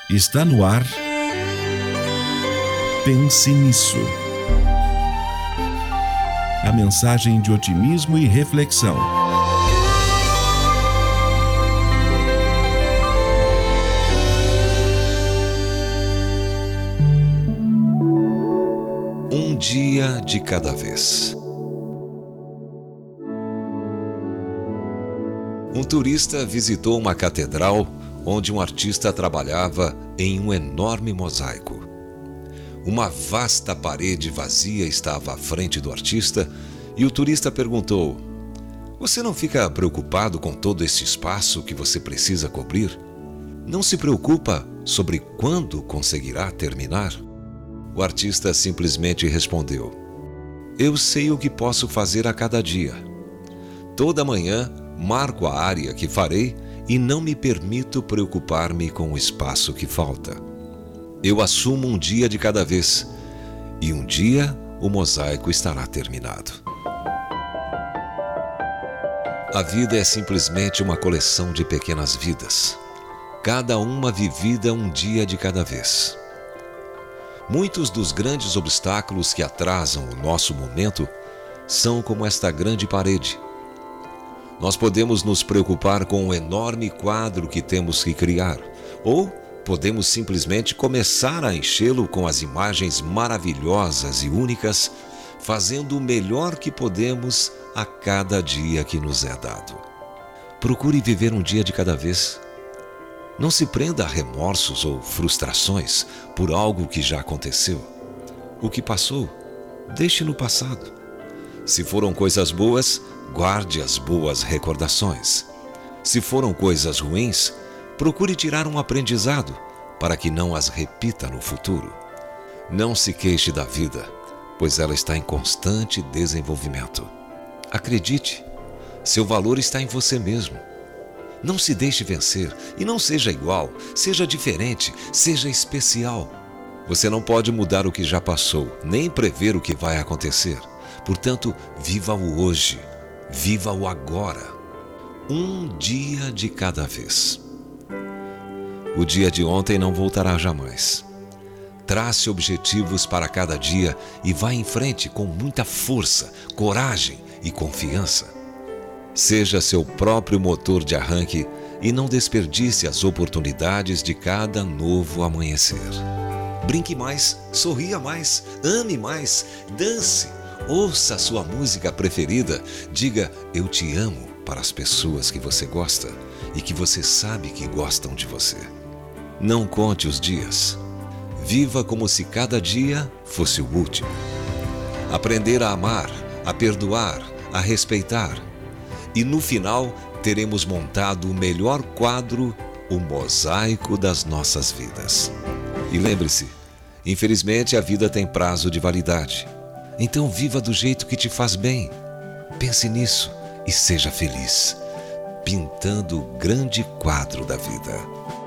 Está no ar. Pense nisso. A mensagem de otimismo e reflexão. Um dia de cada vez. Um turista visitou uma catedral onde um artista trabalhava em um enorme mosaico. Uma vasta parede vazia estava à frente do artista e o turista perguntou: "Você não fica preocupado com todo esse espaço que você precisa cobrir? Não se preocupa sobre quando conseguirá terminar?" O artista simplesmente respondeu: "Eu sei o que posso fazer a cada dia. Toda manhã marco a área que farei e não me permito preocupar-me com o espaço que falta. Eu assumo um dia de cada vez, e um dia o mosaico estará terminado." A vida é simplesmente uma coleção de pequenas vidas, cada uma vivida um dia de cada vez. Muitos dos grandes obstáculos que atrasam o nosso momento são como esta grande parede. Nós podemos nos preocupar com o enorme quadro que temos que criar, ou podemos simplesmente começar a enchê-lo com as imagens maravilhosas e únicas, fazendo o melhor que podemos a cada dia que nos é dado. Procure viver um dia de cada vez. Não se prenda a remorsos ou frustrações por algo que já aconteceu. O que passou, deixe no passado. Se foram coisas boas, guarde as boas recordações. Se foram coisas ruins, procure tirar um aprendizado para que não as repita no futuro. Não se queixe da vida, pois ela está em constante desenvolvimento. Acredite, seu valor está em você mesmo. Não se deixe vencer e não seja igual, seja diferente, seja especial. Você não pode mudar o que já passou, nem prever o que vai acontecer. Portanto, viva o hoje, viva o agora. Um dia de cada vez. O dia de ontem não voltará jamais. Trace objetivos para cada dia e vá em frente com muita força, coragem e confiança. Seja seu próprio motor de arranque e não desperdice as oportunidades de cada novo amanhecer. Brinque mais, sorria mais, ame mais, dance. Ouça a sua música preferida, diga "eu te amo" para as pessoas que você gosta e que você sabe que gostam de você. Não conte os dias. Viva como se cada dia fosse o último. Aprender a amar, a perdoar, a respeitar. E no final, teremos montado o melhor quadro, o mosaico das nossas vidas. E lembre-se, infelizmente a vida tem prazo de validade. Então viva do jeito que te faz bem. Pense nisso e seja feliz, pintando o grande quadro da vida.